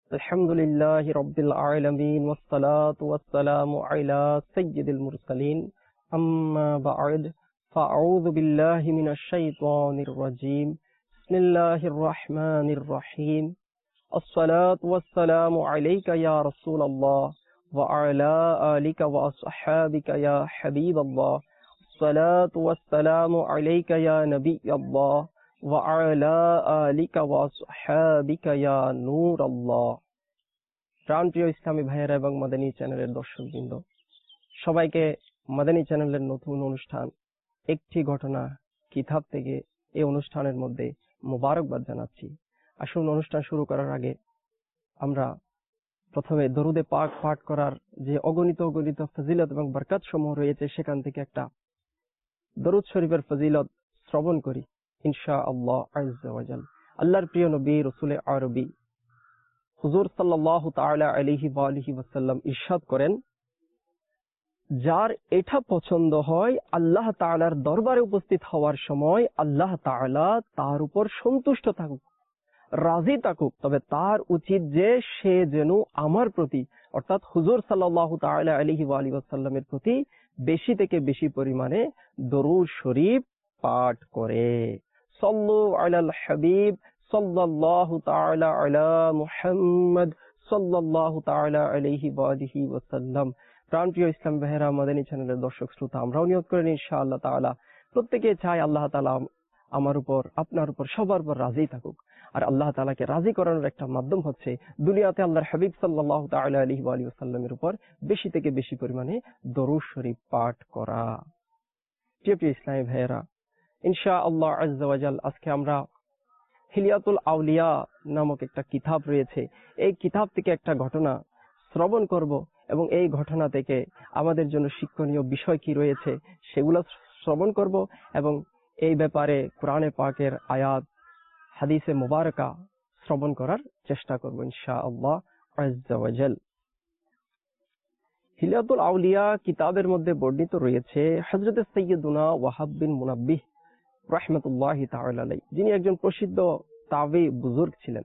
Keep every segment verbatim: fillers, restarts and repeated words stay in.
الحمد لله رب العالمين والصلاة والسلام على سيد المرسلين أما بعد فأعوذ بالله من الشيطان الرجيم بسم الله الرحمن الرحيم الصلاة والسلام عليك يا رسول الله وعلى آلك وأصحابك يا حبيب الله الصلاة والسلام عليك يا نبي الله وعلى آلك وأصحابك يا نور الله। প্রাণপ্রিয় ইসলামী ভাইয়েরা এবং মাদানী চ্যানেলের দর্শকবৃন্দ, সবাইকে মাদানী চ্যানেলের নতুন অনুষ্ঠান একটি ঘটনা কিতাব থেকে এই অনুষ্ঠানের মধ্যে মোবারকবাদ জানাচ্ছি। আসুন অনুষ্ঠান শুরু করার আগে আমরা প্রথমে দরুদে পাক পাঠ করার যে অগণিত অগণিত ফজিলত এবং বরকত সমূহ রয়েছে সেখান থেকে একটা দরুদ শরীফের ফজিলত শ্রবণ করি ইনশাআল্লাহ আজ্জা ওয়া জাল। আল্লাহর প্রিয় নবী রাসূল আরবি হুজুর সাল্লাল্লাহু তাআলা আলাইহি ওয়া আলিহি ওয়াসাল্লাম ইরশাদ করেন, যার এটা পছন্দ হয় আল্লাহ তাআলার দরবারে উপস্থিত হওয়ার সময় আল্লাহ তাআলা তার উপর সন্তুষ্ট থাকুক, রাজি থাকুক, তবে তার উচিত যে সে যেন আমার প্রতি অর্থাৎ হুজুর সাল্লাল্লাহু তাআলা আলাইহি ওয়া আলিহি ওয়াসাল্লামের প্রতি বেশি থেকে বেশি পরিমাণে দরুদ শরীফ পাঠ করে। সাল্লু আলাল হাবিব সাল্লাল্লাহু তাআলা আলা মুহাম্মদ সাল্লাল্লাহু তাআলা আলাইহি ওয়া আলিহি ওয়াসাল্লাম। প্রাণপ্রিয় ইসলাম ভাইয়েরা, মাদানী চ্যানেলের দর্শক শ্রোতা, আমরাও নিয়ত করেন ইনশাআল্লাহ তাআলা প্রত্যেকে চাই আল্লাহ তাআলা আমার উপর আপনার উপর সবার উপর রাজি থাকুক। আর আল্লাহ তাআলাকে রাজি করানোর একটা মাধ্যম হচ্ছে দুনিয়াতে আল্লাহর হাবিব সাল্লাল্লাহু তাআলা আলাইহি ওয়া আলিহি ওয়াসাল্লামের উপর বেশি থেকে বেশি পরিমাণে দরুদ শরীফ পাঠ করা। প্রিয় প্রিয় ইসলামী ভাইয়েরা, ইনশাআল্লাহ আজ্জা ওয়া জাল আজকে আমরা হিলিয়াতুল আউলিয়া নামক একটা কিতাব রয়েছে, এই কিতাব থেকে একটা ঘটনা শ্রবণ করব এবং এই ঘটনা থেকে আমাদের জন্য শিক্ষণীয় বিষয় কি রয়েছে সেগুলো শ্রবণ করব এবং এই ব্যাপারে কোরআনে পাকের আয়াত হাদিসে মুবারকা শ্রবণ করার চেষ্টা করব ইনশাআল্লাহ আজ্জা ওয়া জাল। হিলিয়াতুল আউলিয়া কিতাবের মধ্যে বর্ণিত রয়েছে হযরত সাইয়্যিদুনা ওয়াহাব বিন মুনাব্বিহ রাহমাতুল্লাহি তাআলা আলাইহি, যিনি একজন প্রসিদ্ধ তাবী বুজুর্গ ছিলেন।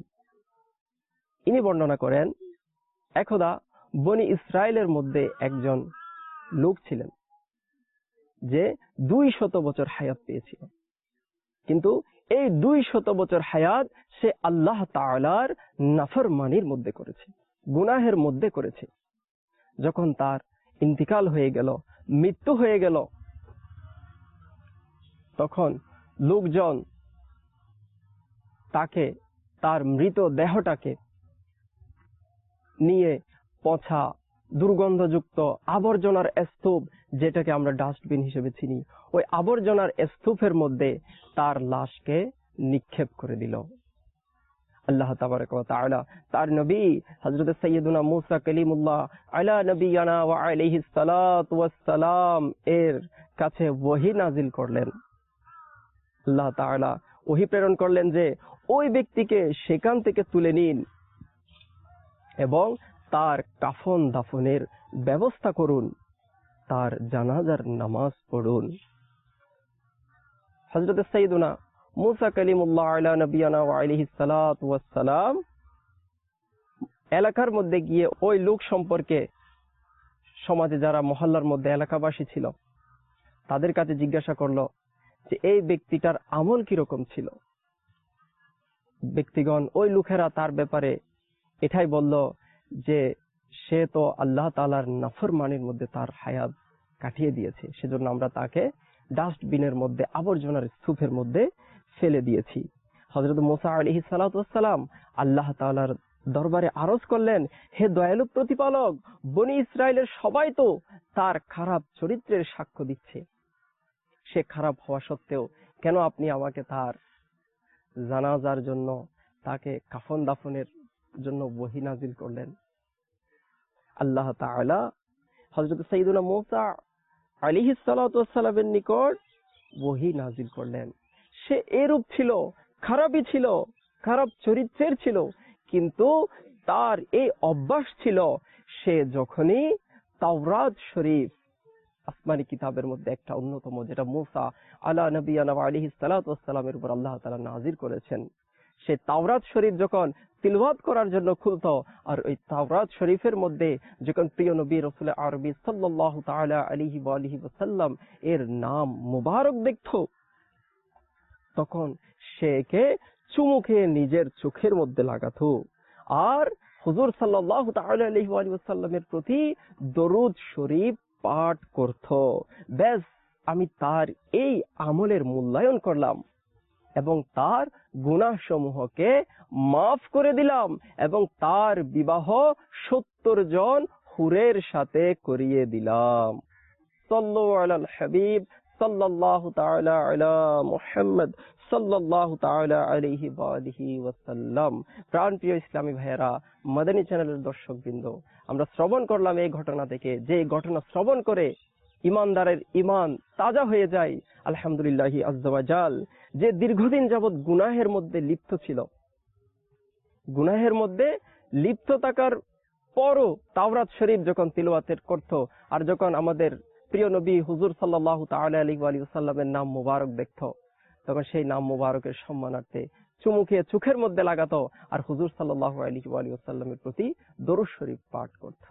ইনি বর্ণনা করেন, একদা বনি ইসরায়েলের মধ্যে একজন লোক ছিলেন যে দুই শত বছর হায়াত পেয়েছিল, কিন্তু এই দুই শত বছর হায়াত সে আল্লাহ তাআলার নাফরমানির মধ্যে করেছে, গুনাহের মধ্যে করেছে। যখন তার ইন্তিকাল হয়ে গেল, মৃত্যু হয়ে গেল, তখন লোকজন তাকে তার মৃত দেহটাকে নিয়ে পচা দুর্গন্ধযুক্ত আবর্জনার স্তূপ, যেটাকে আমরা ডাস্টবিন হিসেবে চিনি, ওই আবর্জনার স্তূপের মধ্যে তার লাশকে নিক্ষেপ করে দিল। আল্লাহ তাবারক ওয়া তাআলা তার নবী হযরত সাইয়্যিদুনা মুসা কালিমুল্লাহ আলা নবিয়ানা ওয়া আলাইহিস সালাতু ওয়াস সালাম এর কাছে ওহী নাজিল করলেন। আল্লাহ তাআলা ওহী প্রেরণ করলেন যে ওই ব্যক্তিকে সেখান থেকে তুলে নিন এবং তার কাফন দাফনের ব্যবস্থা করুন, তার জানাজার নামাজ পড়ুন। হযরত সাইয়্যিদুনা মুসা কালিমুল্লাহ আলা নবিয়ানা ওয়া আলাইহিস সালাতু ওয়াস সালাম এলাকার মধ্যে গিয়ে ওই লোক সম্পর্কে সমাজে যারা মহল্লার মধ্যে এলাকাবাসী ছিল তাদের কাছে জিজ্ঞাসা করলো যে এই ব্যক্তিটার আমল কিরকম ছিল। ব্যক্তিগণ ওই লোকেরা তার ব্যাপারে এটাই বলল যে সে তো আল্লাহ তাআলার নাফরমানির মধ্যে তার হায়াত কাটিয়ে দিয়েছে, সেজন্য আমরা তাকে ডাস্টবিনের মধ্যে আবর্জনার স্তূপের মধ্যে ফেলে দিয়েছি। হযরত মুসা আলাইহিস সালাতু ওয়াস সালাম আল্লাহ তাআলার দরবারে আরজ করলেন, হে দয়ালু প্রতিপালক, বনি ইসরায়েলের সবাই তো তার খারাপ চরিত্রের সাক্ষ্য দিচ্ছে, সে খারাপ হওয়া সত্ত্বেও কেন আপনি আমাকে তার জানাজার জন্য, তাকে কাফন দাফনের জন্য ওহী নাজিল করলেন? আল্লাহ তাআলা হযরত সাইয়্যিদুনা মুসা আলাইহিস সালাতু ওয়াস সালামের নিকট ওহী নাজিল করলেন। সে এরূপ ছিল, খারাপই ছিল, খারাপ চরিত্রের ছিল, কিন্তু তার এই অভ্যাস ছিল, সে যখনই তাওরাত শরীফ আসমানি কিতাবের মধ্যে একটা অন্যতম, যেটা মুসা আলা নবিয়ানা ওয়া আলাইহিস সালাতু ওয়াস সালামের উপর আল্লাহ তাআলা নাযিল করেছেন, সে তাওরাত শরীফ যখন তিলাওয়াত করার জন্য খুলতো, আর ওই তাওরাত শরীফের মধ্যে যখন প্রিয় নবী রাসূল আরবি সাল্লাল্লাহু তাআলা আলাইহি ওয়া আলিহি ওয়াসাল্লাম এর নাম মুবারক দেখতো, তখন সে একে চুমু খেয়ে নিজের চোখের মধ্যে লাগাতো আর হুজুর সাল্লাল্লাহু তাআলা আলাইহি ওয়া আলিহি ওয়াসাল্লামের প্রতি দরুদ শরীফ পাঠ করত। ব্যাস আমি তার এই আমলের মূল্যায়ন করলাম এবং তার গুনাহ সমূহকে মাফ করে দিলাম এবং তার বিবাহ সত্তর জন হুরের সাথে করিয়ে দিলাম। সাল্লু আলাল হাবিব সাল্লাল্লাহু তাআলা আলা মুহাম্মদ সাল্লাল্লাহু তাআলা আলাইহি ওয়া আলিহি ওয়াসাল্লাম। প্রাণপ্রিয় ইসলামী ভাইয়েরা, মাদানী চ্যানেলের দর্শকবৃন্দ, আমরা শ্রবণ করলাম এই ঘটনা থেকে, যে ঘটনা শ্রবণ করে ইমানদারের ইমান তাজা হয়ে যায়। আলহামদুলিল্লাহি আজ্জা ওয়া জাল, যে দীর্ঘদিন যাবৎ গুনাহের মধ্যে লিপ্ত ছিল, গুনাহের মধ্যে লিপ্ত থাকার পরও তাওরাত শরীফ যখন তিলাওয়াত করত আর যখন আমাদের প্রিয় নবী হুজুর সাল্লাল্লাহু তাআলা আলাইহি ওয়া আলিহি ওয়াসাল্লামের নাম মুবারক দেখত, তখন সেই নাম মুবারকের সম্মানার্থে চুমু খেয়ে চোখের মধ্যে লাগাতো আর হুজুর সাল্লাল্লাহু আলাইহি ওয়া আলিহি ওয়াসাল্লামের প্রতি দরুদ শরীফ পাঠ করত।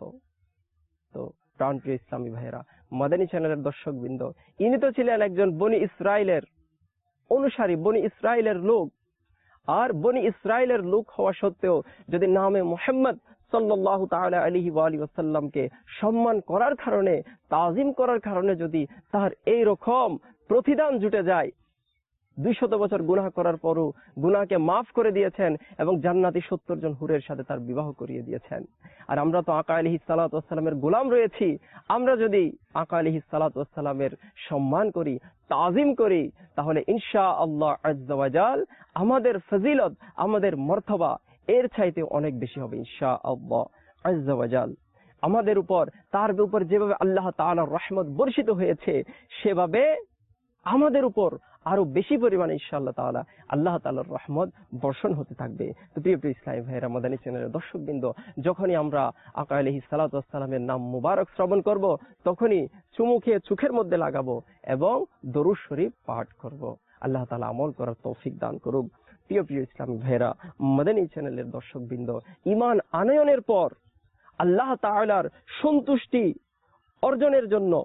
তো প্রাণপ্রিয় ইসলামী ভাইয়েরা, মাদানী চ্যানেলের দর্শকবৃন্দ, ইনি তো ছিলেন একজন বনি ইসরাইলের অনুসারী, বনি ইসরাইলের লোক। আর বনি ইসরাইলের লোক হওয়া সত্ত্বেও যদি নামে মুহাম্মদ সাল্লাল্লাহু তাআলা আলাইহি ওয়া আলিহি ওয়াসাল্লামকে সম্মান করার কারণে, তাজিম করার কারণে যদি তার এই রকম প্রতিদান জুটে যায়, দুইশত বছর গুনাহ করার পরও গুনাহকে মাফ করে দিয়েছেন এবং জান্নাতি সত্তর জন হুরের সাথে তার বিবাহ করিয়ে দিয়েছেন। আর আমরা তো আকা আলাইহিস সালাতু ওয়াস সালামের গোলাম রয়েছি। আমরা যদি আকা আলাইহিস সালাতু ওয়াস সালামের সম্মান করি, তাজিম করি, তাহলে ইনশাআল্লাহ আজ্জা ওয়া জাল আমাদের ফজিলত, আমাদের মর্তবা এর চাইতে অনেক বেশি হবে ইনশাআল্লাহ আজ্জা ওয়া জাল। আমাদের উপর, তার উপর যেভাবে আল্লাহ তাআলার রহমত বর্ষিত হয়েছে, সেভাবে আমাদের উপর আরো বেশি পরিমাণে ইনশাআল্লাহ তাআলা আল্লাহ তাআলার রহমত বর্ষণ হতে থাকবে। তো প্রিয় প্রিয় ইসলামী ভাইয়েরা, মাদানী চ্যানেলের দর্শকবৃন্দ, যখনই আমরা আকা আলাইহিস সালাতু ওয়াস সালামের নাম মুবারক শ্রবণ করব, তখনই চুমু খেয়ে চোখের মধ্যে লাগাবো এবং দরুদ শরীফ পাঠ করব। আল্লাহ তাআলা আমল করার তৌফিক দান করুক। প্রিয় প্রিয় ইসলামী ভাইয়েরা, মাদানী চ্যানেলের দর্শকবৃন্দ, ঈমান আনয়নের পর আল্লাহ তাআলার সন্তুষ্টি অর্জনের জন্য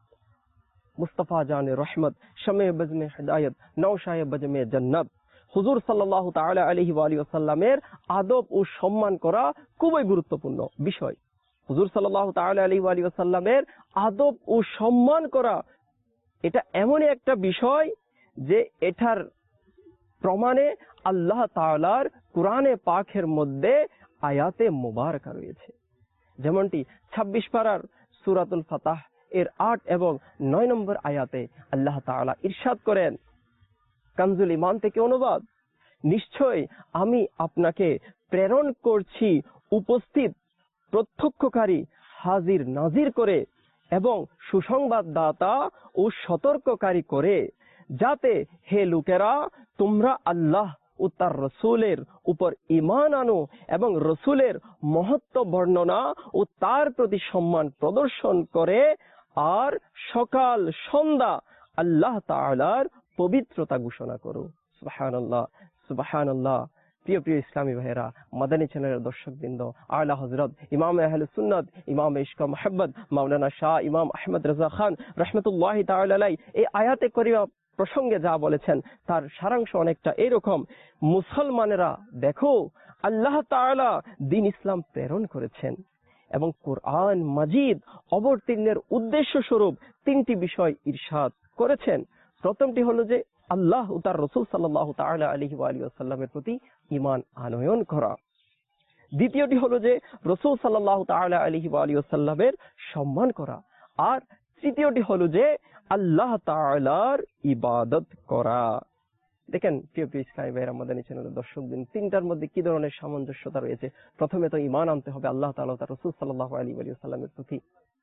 মুস্তাফা জানে রহমত, শামে বজমে হিদায়ত, নওশায়ে বজমে জান্নাত, হুজুর সাল্লাল্লাহু তাআলা আলাইহি ওয়া আলিহি ওয়াসাল্লামের আদব ও সম্মান করা খুবই গুরুত্বপূর্ণ বিষয়। হুজুর সাল্লাল্লাহু তাআলা আলাইহি ওয়া আলিহি ওয়াসাল্লামের আদব ও সম্মান করা এটা এমন একটা বিষয় যে এটার প্রমাণে আল্লাহ তাআলার কোরআনে পাকের মধ্যে আয়াতে মুবারকা রয়েছে। যেমনটি ছাব্বিশ পারার সূরাতুল ফাতাহ এর আট এবং নয় নম্বর আয়াতে আল্লাহ তাআলা ইরশাদ করেন, কানজুল ঈমান থেকে অনুবাদ, নিশ্চয় আমি আপনাকে প্রেরণ করছি উপস্থিত প্রত্যক্ষকারী, হাজির নাজির করে এবং সুসংবাদদাতা ও সতর্ককারী করে, যাতে হে লোকেরা তোমরা আল্লাহ ও তার রসুলের উপর ঈমান আনো এবং রসুলের মহত্ব বর্ণনা ও তার প্রতি সম্মান প্রদর্শন করে আর সকাল সন্ধ্যা আল্লাহ তাআলার পবিত্রতা ঘোষণা করো। সুবহানাল্লাহ, সুবহানাল্লাহ। প্রিয় প্রিয় ইসলামী ভাইয়েরা, মাদানী চ্যানেলের দর্শকবৃন্দ, আলা হযরত ইমাম আহলে সুন্নাত, ইমাম ইশকা মুহাব্বত মাওলানা শাহ ইমাম আহমদ রাজা খান রাহমাতুল্লাহি তাআলা আলাইহি এই আয়াতে কারিমা প্রসঙ্গে যা বলেছেন তার সারাংশ অনেকটা এরকম, মুসলমানেরা দেখো আল্লাহ তাআলা দ্বীন ইসলাম প্রেরণ করেছেন এবং কোরআন মাজিদ অবতীর্ণের উদ্দেশ্য স্বরূপ তিনটি বিষয় ইরশাদ করেছেন। প্রথমটি হলো যে আল্লাহ ও তার রাসূল সাল্লাল্লাহু তাআলা আলাইহি ওয়া আলিহি ওয়াসাল্লামের প্রতি ঈমান আনয়ন করা। দ্বিতীয়টি হলো যে রাসূল সাল্লাল্লাহু তাআলা আলাইহি ওয়া আলিহি ওয়াসাল্লামের সম্মান করা। আর তৃতীয়টি হলো যে আল্লাহ তাআলার ইবাদত করা। দেখেন প্রিয় প্রিয় ইসলামী ভাইয়েরা, মাদানী চ্যানেলের দর্শকদের তিনটার মধ্যে কি ধরনের সামঞ্জস্যতা রয়েছে। প্রথমে তো ঈমান আনতে হবে আল্লাহ তাআলা ও তার রাসূল সাল্লাল্লাহু আলাইহি ওয়া সাল্লামের প্রতি।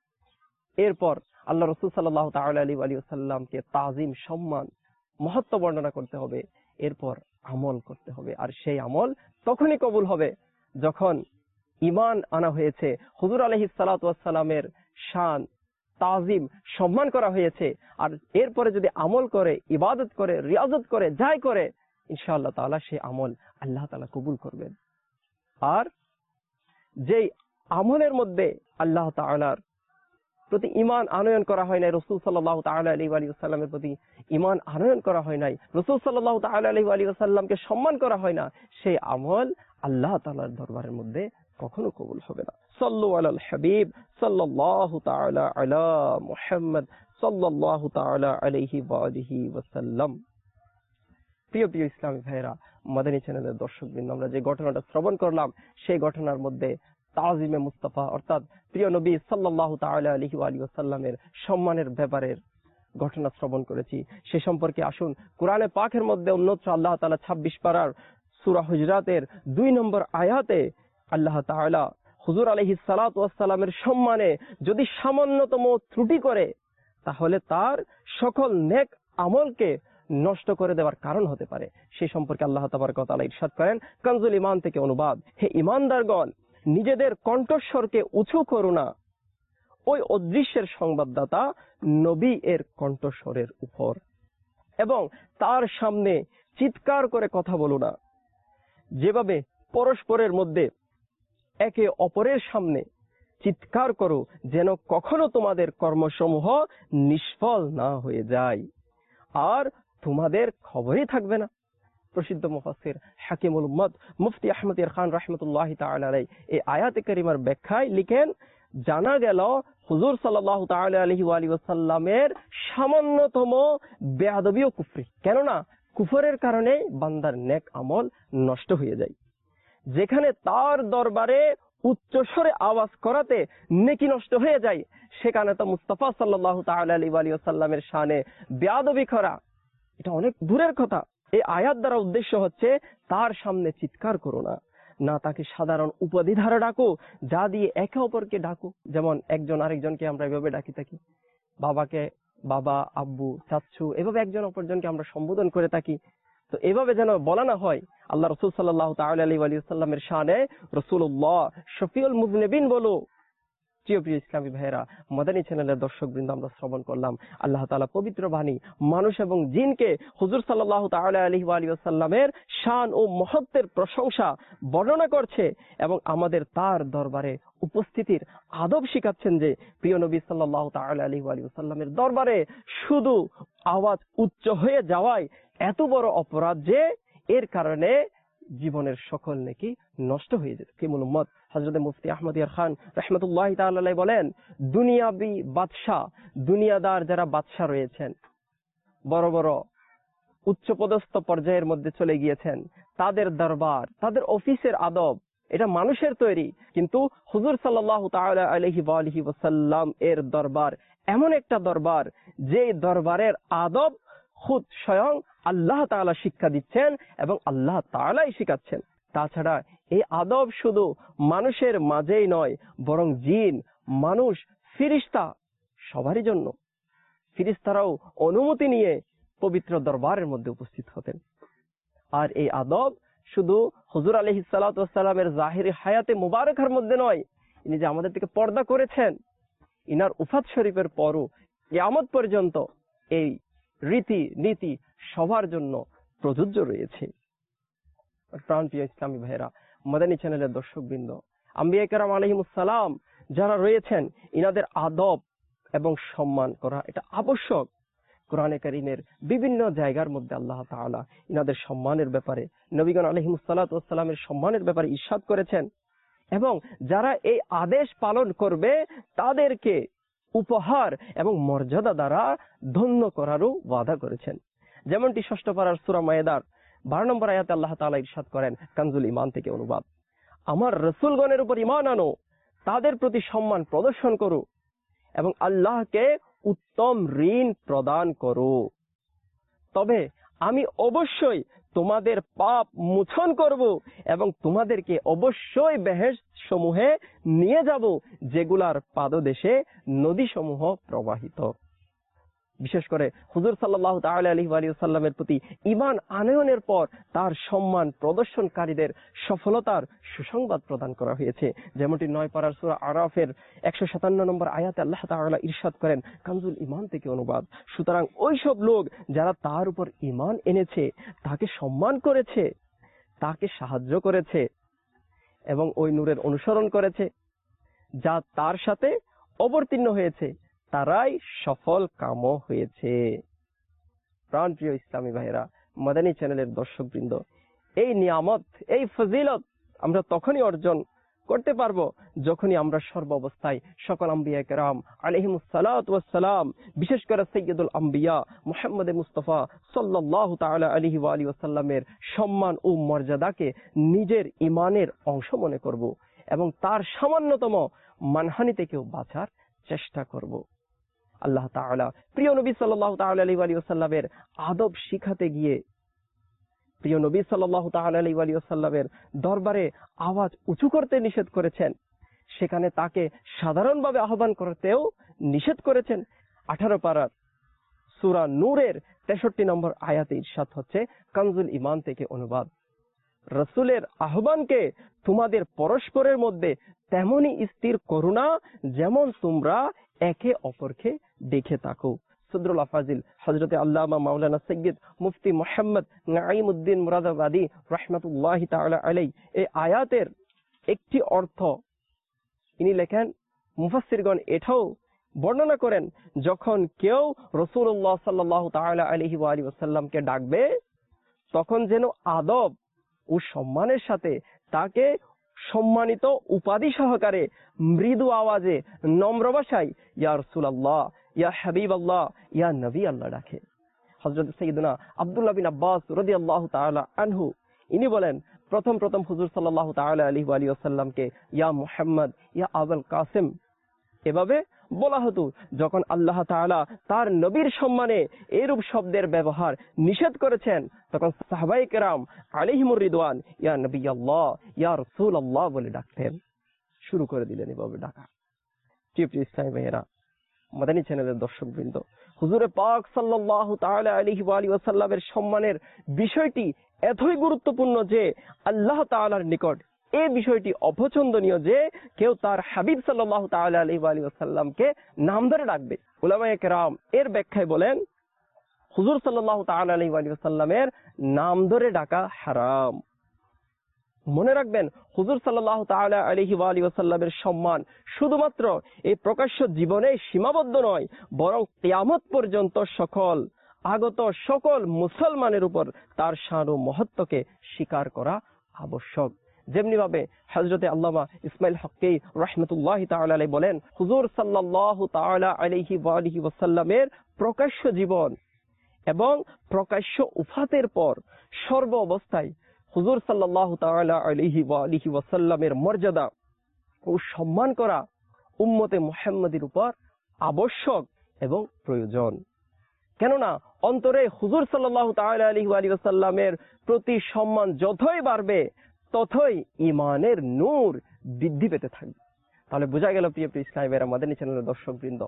এরপর আল্লাহ রাসূল সাল্লাল্লাহু তাআলা আলাইহি ওয়া সাল্লামকে তাজিম, সম্মান, মহত্ব বর্ণনা করতে হবে। এরপর আমল করতে হবে, আর সেই আমল তখনই কবুল হবে যখন ঈমান আনা হয়েছে, হুজুর আলাইহিস সালাতু ওয়াস সালামের শান, তাজিম, সম্মান করা হয়েছে। আর এরপরে যদি আমল করে, ইবাদত করে, রিয়াজত করে, যাই করে, ইনশাআল্লাহ তাআলা সেই আমল আল্লাহ তাআলা কবুল করবেন। আর যেই আমলের মধ্যে আল্লাহ তাআলার প্রতি ঈমান আনয়ন করা হয় নাই, রাসূল সাল্লাল্লাহু তাআলা আলাইহি ওয়া সাল্লামের প্রতি ঈমান আনয়ন করা হয় নাই, রাসূল সাল্লাল্লাহু তাআলা আলাইহি ওয়া সাল্লামকে সম্মান করা হয় না, সেই আমল আল্লাহ তাআলার দরবারের মধ্যে কখনো কবুল হবে না। সাল্লু আলাল হাবিব সাল্লাল্লাহু তাআলা আলা মুহাম্মদ সাল্লাল্লাহু তাআলা আলাইহি ওয়া আলিহি ওয়া সাল্লাম। প্রিয় প্রিয় ইসলামী ভাইরা, মাদানী চ্যানেলের দর্শকবৃন্দ, আমরা যে ঘটনাটা শ্রবণ করলাম সেই ঘটনার মধ্যে তাজিমে মুস্তাফা অর্থাৎ প্রিয় নবী সাল্লাল্লাহু তাআলা আলাইহি ওয়া আলিহি ওয়াসাল্লামের সম্মানের ব্যাপারের ঘটনা শ্রবণ করেছি। সে সম্পর্কে আসুন কোরআনে পাকের মধ্যে অন্যত্র আল্লাহ তাআলা ছাব্বিশ পারার সূরা হুজরাতের দুই নম্বর আয়াতে আল্লাহ তাআলা হুজুর আলাইহিস সালাতু ওয়াস সালামের সম্মানে যদি সামান্যতম ত্রুটি করে তাহলে তার সকল নেক আমলকে নষ্ট করে দেওয়ার কারণ হতে পারে। সেই সম্পর্কে আল্লাহ তাবারক ওয়া তাআলা ইরশাদ করেন, কানজুল ঈমান থেকে অনুবাদ, হে ঈমানদারগণ, নিজেদের কণ্ঠস্বরকে উঁচু করো না ওই অদৃশ্যের সংবাদদাতা নবী এর কণ্ঠস্বরের উপর, এবং তার সামনে চিৎকার করে কথা বলো না। যেভাবে পরস্পরের মধ্যে একে অপরের সামনে চিৎকার করো যেন কখনো তোমাদের কর্মসমূহ নিষ্ফল না হয়ে যায় আর তোমাদের খবরই থাকবে না। প্রসিদ্ধ মুফাসসির হাকিমুল উম্মত মুফতি আহমদ ইয়ার খান রাহমাতুল্লাহি তাআলা আলাইহি এই আয়াতে কারিমার ব্যাখ্যায় লিখেন, জানা গেল হুজুর সাল্লাল্লাহু তাআলা আলাইহি ওয়া আলিহি ওয়াসাল্লামের সামান্যতম বেয়াদবি ও কুফরি, কেননা কুফরের কারণে বান্দার নেক আমল নষ্ট হয়ে যায়। যেখানে তার দরবারে উচ্চস্বরে আওয়াজ করাতে নেকি নষ্ট হয়ে যায়, সেখানে তো মুস্তাফা সাল্লাল্লাহু তাআলা আলাইহি ওয়া আলিহি ওয়াসাল্লামের শানে বেয়াদবি করা এটা অনেক দূরের কথা। এই আয়াত দ্বারা উদ্দেশ্য হচ্ছে তার সামনে চিৎকার করো না, না তাকে সাধারণ উপাধি ধারা ডাকো যা দিয়ে একে অপরকে ডাকো। যেমন একজন আরেকজনকে আমরা এভাবে ডাকি থাকি, বাবাকে বাবা, আব্বু, চাচ্ছু, এভাবে একজন অপরজনকে আমরা সম্বোধন করে থাকি। তো এভাবে যেন বলা না হয় আল্লাহ রাসূল সাল্লাল্লাহু তাআলা আলাইহি ওয়া সাল্লামের শানে রাসূলুল্লাহ শফিউল মুযনিবিন বলো। প্রিয় প্রিয় ইসলামী ভাইয়েরা, মাদানী চ্যানেলের দর্শকবৃন্দ, আমরা শ্রবণ করলাম আল্লাহ তাআলা পবিত্র বাণী মানুষ এবং জিনকে হুজুর সাল্লাল্লাহু তাআলা আলাইহি ওয়া সাল্লামের শান ও মহত্বের প্রশংসা বর্ণনা করছে এবং আমাদের তার দরবারে উপস্থিতির আদব শিখাচ্ছেন যে প্রিয় নবী সাল্লাল্লাহু তাআলা আলাইহি ওয়া সাল্লামের দরবারে শুধু আওয়াজ উচ্চ হয়ে যাওয়ায় এত বড় অপরাধ যে এর কারণে জীবনের সকল নেকি নষ্ট হয়ে যেত। কিমুল উম্মত হযরত মুফতি আহমদ ইয়ার খান রাহমাতুল্লাহি তাআলা আলাইহি বলেন, দুনিয়াবি বাদশা, দুনিয়াদার যারা বাদশা রয়েছেন, বড় বড় উচ্চপদস্থ পর্যায়ের মধ্যে চলে গিয়েছেন, তাদের দরবার, তাদের অফিসের আদব এটা মানুষের তৈরি, কিন্তু হুজুর সাল্লাল্লাহু তাআলা আলাইহি ওয়া আলিহি ওয়াসাল্লাম এর দরবার এমন একটা দরবার যে দরবারের আদব খুদ স্বয়ং আল্লাহ তাআলা শিক্ষা দিচ্ছেন এবং আল্লাহ তাআলাই শিখাচ্ছেন। তাছাড়া এই আদব শুধু মানুষের মাঝেই নয়, বরং জিন, মানুষ, ফিরিস্তা সবারই জন্য। ফিরিস্তারাও অনুমতি নিয়ে পবিত্র দরবারের মধ্যে উপস্থিত হতেন। আর এই আদব শুধু হুজুর আলাইহিস সালাতু ওয়াস সালামের জাহিরি হায়াতে মুবারাকার মধ্যে নয়, ইনি যে আমাদের থেকে পর্দা করেছেন, ইনার উফাত শরীফের পরও কিয়ামত পর্যন্ত এই রীতি নীতি সবার জন্য প্রযোজ্য রয়েছে। প্রাণপ্রিয় ইসলামী ভাইয়েরা, মাদানী চ্যানেলের দর্শকবৃন্দ, আম্বিয়া কেরাম আলাইহিমুস সালাম যারা রয়েছেন, ইনাদের আদব এবং সম্মান করা এটা আবশ্যক। কোরআনে কারীমের বিভিন্ন জায়গার মধ্যে আল্লাহ তাআলা ইনাদের সম্মানের ব্যাপারে, নবীগণ আলাইহিমুস সালাতু ওয়াস সালামের সম্মানের ব্যাপারে ইরশাদ করেছেন এবং যারা এই আদেশ পালন করবে তাদেরকে উপহার এবং মর্যাদা দ্বারা ধন্য করারও ওয়াদা করেছেন। যেমনটি ষষ্ঠ পারার সূরা মায়েদার বারো নম্বর আয়াতে আল্লাহ তাআলা ইরশাদ করেন, কানজুল ঈমান থেকে অনুবাদ, আমার রাসূলগণের উপর ঈমান আনো, তাদের প্রতি সম্মান প্রদর্শন করো এবং আল্লাহকে উত্তম ঋণ প্রদান করো, তবে আমি অবশ্যই তোমাদের পাপ মোচন করব এবং তোমাদেরকে অবশ্যই বেহেশত সমূহে নিয়ে যাব যেগুলার পাদদেশে নদী সমূহ প্রবাহিত। বিশেষ করে হুজুর সাল্লাল্লাহু তাআলা আলাইহি ওয়া সাল্লামের প্রতি ঈমান আনয়নের পর তার সম্মান প্রদর্শনকারীদের সফলতার সুসংবাদ প্রদান করা হয়েছে। যেমনটি নয় পারার সূরা আরাফের একশো সাতান্ন নম্বর আয়াতে আল্লাহ তাআলা ইরশাদ করেন, কানজুল ঈমান থেকে অনুবাদ, সুতরাং ওইসব লোক যারা তার উপর ঈমান এনেছে, তাকে সম্মান করেছে, তাকে সাহায্য করেছে এবং ওই নূরের অনুসরণ করেছে, যা তার সাথে অবতীর্ণ হয়েছে, তারাই সফল কাম হয়েছে। প্রাণপ্রিয় ইসলামী ভাইরা, মাদানী চ্যানেলের দর্শকবৃন্দ, এই নিয়ামত, এই ফজিলত আমরা তখনই অর্জন করতে পারবো যখনই আমরা সর্ব অবস্থায় সকল আম্বিয়া কেরাম আলাইহিমুস সালাতু ওয়াস সালাম, বিশেষ করে সাইয়্যিদুল আম্বিয়া মুহাম্মদ মুস্তাফা সাল্লাল্লাহু তাআলা আলাইহি ওয়া আলিহি ওয়াসাল্লামের সম্মান ও মর্যাদাকে নিজের ঈমানের অংশ মনে করব এবং তার সামান্যতম মানহানি থেকেও বাঁচার চেষ্টা করব। আল্লাহ তাআলা প্রিয় নবী সাল্লাল্লাহু তাআলা আলাইহি ওয়া আলিহি ওয়াসাল্লামের আদব শিখাতে গিয়ে প্রিয় নবী সাল্লাল্লাহু তাআলা আলাইহি ওয়া আলিহি ওয়াসাল্লামের দরবারে আওয়াজ উঁচু করতে নিষেধ করেছেন, সেখানে তাকে সাধারণভাবে আহ্বান করতেও নিষেধ করেছেন। আঠারো পারার সূরা নূরের তেষট্টি নম্বর আয়াতে ইরশাদ হচ্ছে, কানজুল ঈমান থেকে অনুবাদ, রাসূলের আহ্বানকে তোমাদের পরস্পরের মধ্যে তেমনই স্থির করো না যেমন তোমরা একে অপরকে দেখে থাকো। সদরুল আফাজিল হযরতে আল্লামা মাওলানা সৈয়দ মুফতি মুহাম্মদ নাঈমউদ্দিন মুরাদাবাদী রাহমাতুল্লাহি তাআলা আলাইহি এই আয়াতের একটি অর্থ ইনি লেখেন, মুফাসসিরগণ এটাও বর্ণনা করেন, যখন কেউ রাসূলুল্লাহ সাল্লাল্লাহু তাআলা আলাইহি ওয়া আলিহি ওয়াসাল্লামকে ডাকবে তখন যেন আদব ও সম্মানের সাথে তাকে সম্মানিত উপাধি সহকারে মৃদু আওয়াজে নম্র ভাষায় ইয়া রাসূলুল্লাহ, ইয়া হাবিবাল্লাহ, ইয়া নবী আল্লাহ ডাকে। হযরত সাইয়্যিদুনা আব্দুল্লাহ বিন আব্বাস রাদিয়াল্লাহু তাআলা আনহু ইনি বলেন, প্রথম প্রথম হুজুর সাল্লাল্লাহু তাআলা আলাইহি ওয়া আলিহি ওয়াসাল্লামকে ইয়া মুহাম্মদ, ইয়া আবুল কাসিম এভাবে বলা হতো। যখন আল্লাহ তাআলা তার নবীর সম্মানে এরূপ শব্দের ব্যবহার নিষেধ করেছেন, তখন সাহাবায়ে কেরাম আলাইহিমুর রিদওয়ান ইয়া নবী আল্লাহ, ইয়া রাসূলুল্লাহ বলে ডাকতেন, শুরু করে দিলেন এভাবে ডাকা। প্রিয় প্রিয় ইসলামী ভাইয়েরা, মাদানী চ্যানেলের দর্শকবৃন্দ, হুজুরে পাক সাল্লাল্লাহু তাআলা আলাইহি ওয়া আলিহি ওয়াসাল্লামের সম্মানের বিষয়টি এতই গুরুত্বপূর্ণ যে আল্লাহ তাআলার নিকট এই বিষয়টি অপছন্দনীয় যে কেউ তার হাবিব সাল্লাল্লাহু তাআলা আলাইহি ওয়া আলিহি ওয়াসাল্লামকে নাম ধরে ডাকবে। উলামায়ে কেরাম এর ব্যাখ্যায় বলেন, হুজুর সাল্লাল্লাহু তাআলা আলাইহি ওয়া আলিহি ওয়াসাল্লামের নাম ধরে ডাকা হারাম। মনে রাখবেন, হুজুর সাল্লাল্লাহু তাআলা আলাইহি ওয়া আলিহি ওয়াসাল্লামের সম্মান শুধুমাত্র এই প্রকাশ্য জীবনে সীমাবদ্ধ নয়, বরং কিয়ামত পর্যন্ত সকল আগত সকল মুসলমানের উপর তার শান ও মহত্বকে স্বীকার করা আবশ্যক। যেমনি ভাবে হযরতে আল্লামা ইসমাইল হক্কি রাহমাতুল্লাহি তাআলা আলাইহি বলেন, হুজুর সাল্লাল্লাহু তাআলা আলাইহি ওয়া আলিহি ওয়াসাল্লামের প্রকাশ্য জীবন এবং প্রকাশ্য উফাতের পর সর্ব অবস্থায় হুজুর সাল্লাল্লাহু তাআলা আলাইহি ওয়া আলিহি ওয়াসাল্লামের মর্যাদা ও সম্মান করা উম্মতে মুহাম্মাদীর উপর আবশ্যক এবং প্রয়োজন। কেননা অন্তরে হুজুর সাল্লাল্লাহু তাআলা আলাইহি ওয়া আলিহি ওয়াসাল্লামের প্রতি সম্মান যতই বাড়বে ততই ঈমানের নূর বৃদ্ধি পেতে থাকবে। তাহলে বোঝা গেল প্রিয় প্রিয় ইসলামী ভাইরা, মাদানী চ্যানেলের দর্শকবৃন্দ,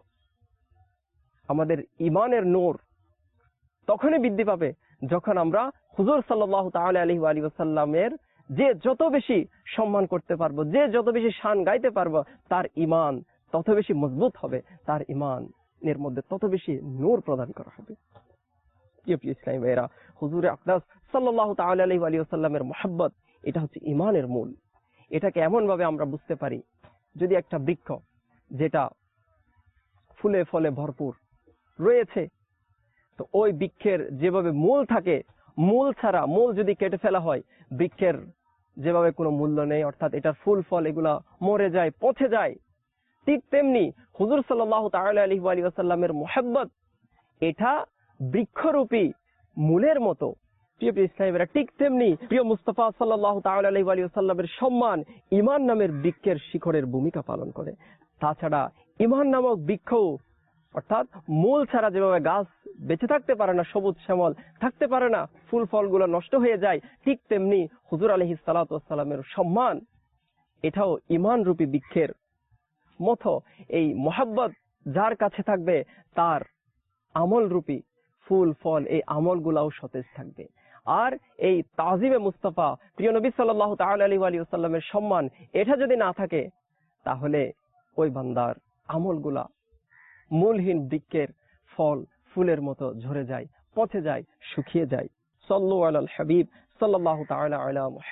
আমাদের ঈমানের নূর তখনই বৃদ্ধি পাবে যখন আমরা হুজুর সাল্লাল্লাহু তাআলা আলাইহি ওয়া আলিহি ওয়াসাল্লামের যে যত বেশি সম্মান করতে পারবো, যে যত বেশি শান গাইতে পারবো, তার ঈমান তত বেশি মজবুত হবে, তার ঈমানের মধ্যে তত বেশি নূর প্রদান করা হবে। প্রিয় প্রিয় ইসলামী ভাইরা, হুজুরে আকদাস সাল্লাল্লাহু তাআলা আলাইহি ওয়া আলিহি ওয়াসাল্লামের মহব্বত, এটা হচ্ছে ঈমানের মূল। এটাকে এমন ভাবে আমরা বুঝতে পারি, যদি একটা বৃক্ষ যেটা ফুলে ফলে ভরপুর রয়েছে, তো ওই বৃক্ষের যেভাবে মূল থাকে, মূল ছাড়া মূল যদি কেটে ফেলা হয়, বৃক্ষের যেভাবে কোনো মূল্য নেই, অর্থাৎ এটার ফুল ফল এগুলা মরে যায়, পচে যায়। ঠিক তেমনি হুজুর সাল্লাল্লাহু তাআলা আলাইহি ওয়া আলিহি ওয়াসাল্লামের মুহাব্বত, এটা বৃক্ষরূপী মূলের মতো। প্রিয় প্রিয় ইসলামীরা, ঠিক তেমনি প্রিয় মুস্তাফা সাল্লাল্লাহু তাআলা আলাইহি ওয়া আলিহি ওয়াসাল্লামের সম্মান ঈমান নামের বৃক্ষের শিখরের ভূমিকা পালন করে। তাছাড়া ঈমান নামক বৃক্ষ, অর্থাৎ মূল ছাড়া যেভাবে গাছ বেঁচে থাকতে পারে না, সবুজ শ্যামল থাকতে পারে না, ফুল ফলগুলো নষ্ট হয়ে যায়, ঠিক তেমনি হুজুর আলাইহিস সালাতু ওয়াস সালামের সম্মান, এটাও ঈমান রূপী বৃক্ষের মতো। এই মুহাব্বত যার কাছে থাকবে, তার আমল রূপী ফুল ফল, এই আমলগুলাও সতেজ থাকবে। আর এই তাজিমে মুস্তাফা, প্রিয় নবী সাল্লাল্লাহু তাআলা আলাইহি ওয়া আলিহি ওয়াসাল্লামের সম্মান, এটা যদি না থাকে, তাহলে ওই বান্দার আমলগুলা মূলহীন বৃক্ষের ফল ফুলের মতো ঝরে যায়, পচে যায়, শুকিয়ে যায়। সাল্লু আলাল হাবিব সাল্লাল্লাহু তাআলা আলা মুহাম্মদ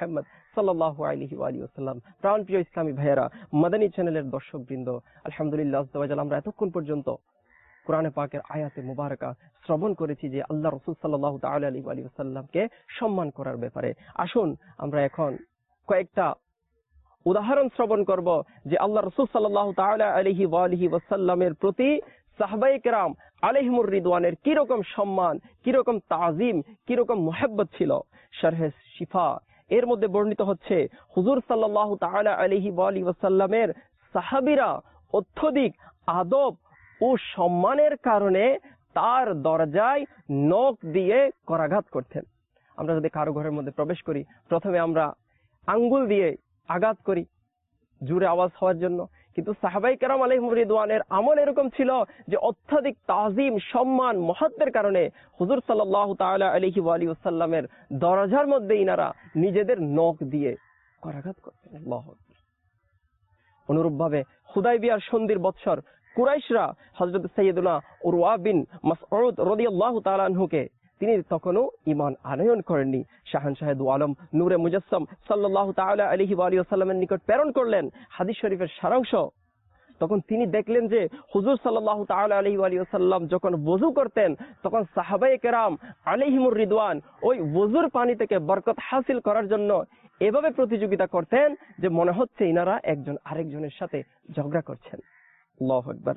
সাল্লাল্লাহু আলাইহি ওয়া আলিহি ওয়াসাল্লাম। প্রাণপ্রিয় ইসলামী ভাইয়েরা, মাদানী চ্যানেলের দর্শকবৃন্দ, আলহামদুলিল্লাহ আযজা ওয়া জাল আমরা এতক্ষণ পর্যন্ত কোরআনে পাকের আয়াতে মুবারাকা শ্রবণ করেছি যে আল্লাহ রাসূল সাল্লাল্লাহু তাআলা আলাইহি ওয়া আলিহি ওয়াসাল্লামকে সম্মান করার ব্যাপারে। আসুন আমরা এখন কয়েকটা উদাহরণ শ্রবণ করব যে আল্লাহ রাসূল সাল্লাল্লাহু তাআলা আলাইহি ওয়া আলিহি ওয়াসাল্লামের প্রতি সাহাবায়ে কেরাম আলাইহিমুর রিদওয়ানের কি রকম সম্মান, কি রকম তাজিম, কি রকম মুহাব্বত ছিল। শারহে শিফা এর মধ্যে বর্ণিত হচ্ছে হুজুর সাল্লাল্লাহু তাআলা আলাইহি ওয়া আলিহি ওয়াসাল্লামের সাহাবীরা অত্যধিক আদব ও সম্মানের কারণে তার দরজায় নখ দিয়ে করাঘাত করতেন। আমরা যদি কারো ঘরের মধ্যে প্রবেশ করি, প্রথমে আমরা আঙ্গুল দিয়ে আঘাত করি জোরে আওয়াজ হওয়ার জন্য, কিন্তু সাহাবায়ে কেরাম আলাইহিমুর রিদওয়ানের আমল এরকম ছিল যে অত্যধিক তাজিম, সম্মান, মহত্বের কারণে হুজুর সাল্লাল্লাহু তাআলা আলাইহি ওয়া আলিহি ওয়াসাল্লামের দরজার মধ্যে ইনারা নিজেদের নখ দিয়ে করাঘাত করতেন। আল্লাহু আকবার। অনুরূপভাবে হুদায়বিয়ার সন্ধির বৎসর কুরাইশরা হযরত সাইয়্যিদুনা উরওয়া বিন মাসউদ রাদিয়াল্লাহু তাআলা আনহুকে, তিনি তখনও ঈমান আনয়ন করেননি, শাহানশাহে দু আলম নূরে মুজাসসাম সাল্লাল্লাহু তাআলা আলাইহি ওয়া আলিহি ওয়াসাল্লামের নিকট প্রেরণ করলেন হাদিস শরীফের সারাংশ। তখন তিনি দেখলেন যে হুজুর সাল্লাল্লাহু তাআলা আলাইহি ওয়া আলিহি ওয়াসাল্লাম যখন ওযু করতেন তখন সাহাবায়ে কেরাম আলাইহিমুর রিদওয়ান ওই ওযুর পানি থেকে বরকত হাসিল করার জন্য এভাবে প্রতিযোগিতা করতেন যে মনে হচ্ছে ইনারা একজন আরেকজনের সাথে ঝগড়া করছেন। আল্লাহু আকবার।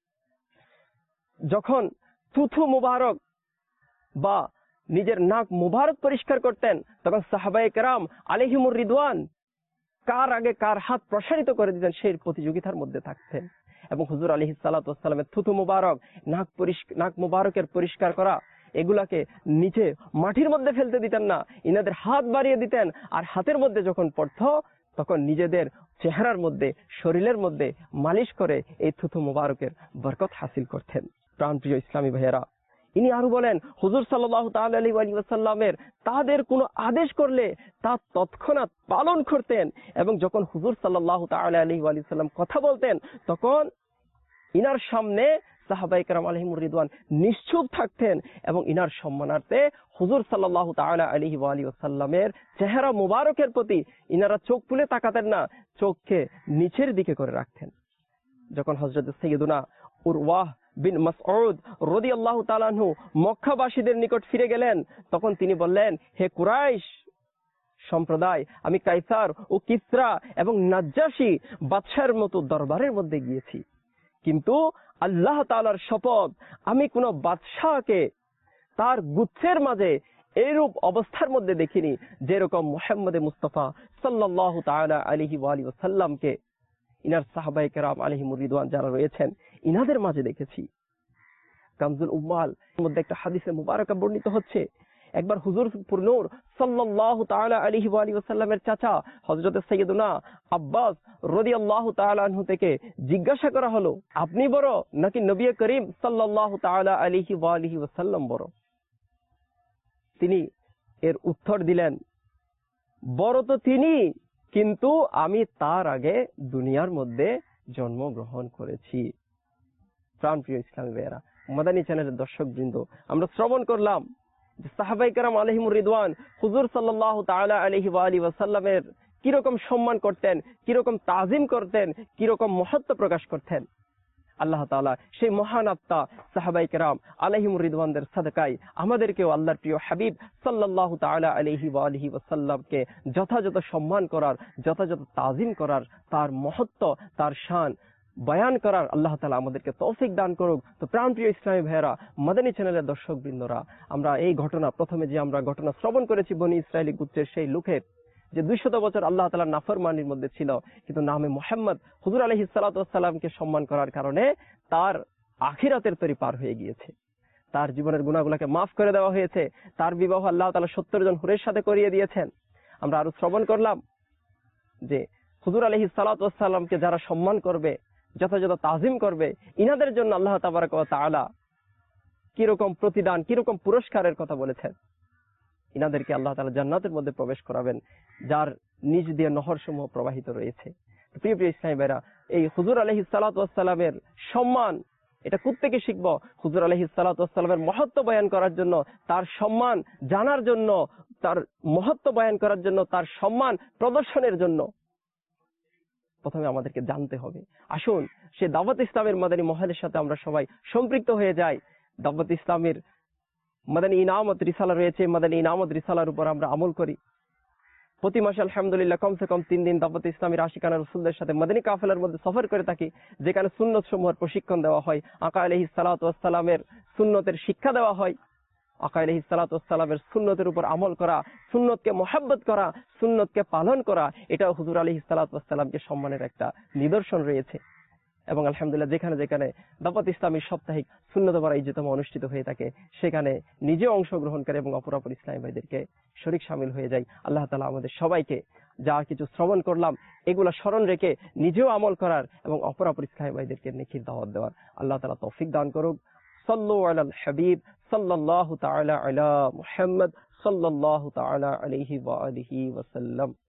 যখন থুথু মুবারক বা নিজের নাক মুবারক পরিষ্কার করতেন তখন সাহাবায়ে কেরাম আলাইহিমুর রিদওয়ান কার আগে কার হাত প্রসারিত করে দিতেন সেই প্রতিযোগিতার মধ্যে থাকতেন। এবং হুজুর আলাইহিস সালাতু ওয়াস সালামের থুথু মুবারক, নাক পরিষ্কার নাক মুবারকের পরিষ্কার করা, এগুলাকে নিচে মাটির মধ্যে ফেলতে দিতেন না, ইনাদের হাত বাড়িয়ে দিতেন। আর হাতের মধ্যে যখন পড়তো তখন নিজেদের চেহারার মধ্যে, শরীরের মধ্যে মালিশ করে এই থুথু মুবারকের বরকত হাসিল করতেন। প্রাণপ্রিয় ইসলামী ভাইয়েরা, ইনি আরো বলেন হুজুর সাল্লাল্লাহু তাআলা আলাইহি ওয়া সাল্লামের তাদের কোনো আদেশ করলে তা তৎক্ষণাৎ পালন করতেন। এবং যখন হুজুর সাল্লাল্লাহু তাআলা আলাইহি ওয়া সাল্লাম কথা বলতেন তখন ইনার সামনে সাহাবায়ে কেরাম আলাইহিমুর রিদওয়ান নিশ্চুপ থাকতেন এবং ইনার সম্মানার্থে হুজুর সাল্লাল্লাহু তাআলা আলাইহি ওয়া সাল্লামের চেহারা মুবারকের প্রতি ইনারা চোখ তুলে তাকাতেন না, চোখকে নিচের দিকে করে রাখতেন। যখন হযরত সাইয়্যিদুনা উরওয়া বিন মাসউদ রাদিয়াল্লাহু তাআলা আনহু মক্কাবাসীদের নিকট ফিরে গেলেন তখন তিনি বললেন, হে কুরাইশ সম্প্রদায়, আমি কাইসার ও কিসরা এবং নাজ্জাশী বাদশার মতো দরবারের মধ্যে গিয়েছি, কিন্তু আল্লাহ তাআলার শপথ আমি কোন বাদশাকে তার গুচ্ছের মাঝে এইরূপ অবস্থার মধ্যে দেখিনি যেরকম মুহাম্মদ মুস্তাফা সাল্লাল্লাহু তাআলা আলাইহি ওয়া আলিহি ওয়াসাল্লামকে ইনার সাহাবায়ে কেরাম আলাইহিমুর রিদওয়ান যারা রয়েছেন ইনাদের মাঝে দেখেছি। কানজুল উম্মাল মধ্যে একটা হাদিসে মুবারাকা বর্ণিত হচ্ছে, একবার হুজুর পুরনূর সাল্লাল্লাহু তাআলা আলাইহি ওয়া আলিহি ওয়াসাল্লামের চাচা হযরত সাইয়্যিদুনা আব্বাস রাদিয়াল্লাহু তাআলা আনহু থেকে জিজ্ঞাসা করা হলো, আপনি বড় নাকি নবী করিম সাল্লাল্লাহু তাআলা আলাইহি ওয়া আলিহি ওয়াসাল্লাম বড়? তিনি এর উত্তর দিলেন, বড় তো তিনি, কিন্তু আমি তার আগে দুনিয়ার মধ্যে জন্মগ্রহণ করেছি। প্রাণপ্রিয় ইসলামী ভাইয়েরা, মাদানী চ্যানেলের দর্শকবৃন্দ, আমরা শ্রবণ করলাম যে সাহাবায়ে কেরাম আলাইহিমুর রিদওয়ান হুজুর সাল্লাল্লাহু তাআলা আলাইহি ওয়া আলিহি ওয়াসাল্লামের কি রকম সম্মান করতেন, কি রকম তাজিম করতেন, কি রকম মহত্ব প্রকাশ করতেন। আল্লাহ তাআলা সেই মহান আত্মা সাহাবায়ে কেরাম আলাইহিমুর রিদওয়ানদের সাদকায় আমাদেরকেও আল্লাহর প্রিয় হাবিব সাল্লাল্লাহু তাআলা আলাইহি ওয়া আলিহি ওয়াসাল্লামকে যথাযথ সম্মান করার, যথাযথ তাজিম করার, তার মহত্ব, তার শান বয়ান করার আল্লাহ তাআলা আমাদেরকে তৌফিক দান করুক। তো প্রাণপ্রিয় ইসলামী ভাইয়েরা, মাদানী চ্যানেলের দর্শকবৃন্দরা, আমরা এই ঘটনা প্রথমে যে আমরা ঘটনা শ্রবণ করেছি বনি ইসরাইলি গোত্রের সেই লোকের যে দুইশত বছর আল্লাহ তাআলার নাফরমানির মধ্যে ছিল, কিন্তু নামে মুহাম্মদ হুজুর আলাইহিস সালাতু ওয়াস সালামকে সম্মান করার কারণে তার আখিরাতের তরি পার হয়ে গিয়েছে, তার জীবনের গুনাহগুলোকে মাফ করে দেওয়া হয়েছে, তার বিবাহ আল্লাহ তাআলা সত্তর জন হুরের সাথে করিয়ে দিয়েছেন। আমরা আরো শ্রবণ করলাম যে হুজুর আলাইহিস সালাতু ওয়াস সালামকে যারা সম্মান করবে, যথাযথ তাজিম করবে, ইনাদের জন্য আল্লাহ তাবারক ওয়া তাআলা কিরকম প্রতিদান, কিরকম পুরস্কারের কথা বলেছেন। ইনাদেরকে আল্লাহ তাআলা জান্নাতের মধ্যে প্রবেশ করাবেন যার নিচ দিয়ে নহর সমূহ প্রবাহিত রয়েছে। প্রিয় প্রিয় ইসলামী ভাইরা, এই হুজুর আলাইহিস সালাতু ওয়াস সালামের সম্মান এটা কোত্থেকে শিখবো? হুজুর আলাইহিস সালাতু ওয়াস সালামের মহত্ব বয়ান করার জন্য, তার সম্মান জানার জন্য, তার মহত্ব বয়ান করার জন্য, তার সম্মান প্রদর্শনের জন্য প্রথমে আমাদেরকে জানতে হবে। আসুন সে দাওয়াত ইসলামের মাদানী মহলের সাথে আমরা সবাই সম্পৃক্ত হয়ে যাই। দাওয়াত ইসলামের মাদানী ইনামত রিসালা রয়েছে, মাদানী ইনামত রিসালার উপর আমরা আমল করি। প্রতি মাসে আলহামদুলিল্লাহ কমসে কম তিন দিন দাওয়াত ইসলামের আশিকানা রাসূলদের সাথে মাদানী কাফেলার মধ্যে সফর করে থাকি, যেখানে সুন্নত সমূহের প্রশিক্ষণ দেওয়া হয়, আকা আলাইহিস সালাতু ওয়াস সালামের সুন্নতের শিক্ষা দেওয়া হয়। আকা আলাইহিস সালাতু ওয়াস সালামের সুন্নতের উপর আমল করা, সুন্নতকে মহব্বত করা, সুন্নতকে পালন করা, এটাও হুজুর আলাইহিস সালাতু ওয়াস সালামকে সম্মানের একটা নিদর্শন রয়েছে। এবং আলহামদুলিল্লাহ যেখানে যেখানে দাওয়াত ইসলামী সাপ্তাহিক সুন্নত পড়া ইজতেমা অনুষ্ঠিত হয়ে থাকে, সেখানে নিজে অংশগ্রহণ করে এবং অপর অপর ইসলামী ভাইদেরকে শরীক শামিল হয়ে যায়। আল্লাহ তাআলা আমাদের সবাইকে যা কিছু শ্রবণ করলাম এগুলা স্মরণ রেখে নিজেও আমল করার এবং অপর অপর ইসলামী ভাইদেরকে নেকির দাওয়াত দেওয়ার আল্লাহ তাআলা তৌফিক দান করুক। সাল্লু আলাল হাবিব সাল্লাল্লাহু তাআলা আলা মুহাম্মদ সাল্লাল্লাহু তাআলা আলাইহি ওয়া আলিহি ওয়া সাল্লাম।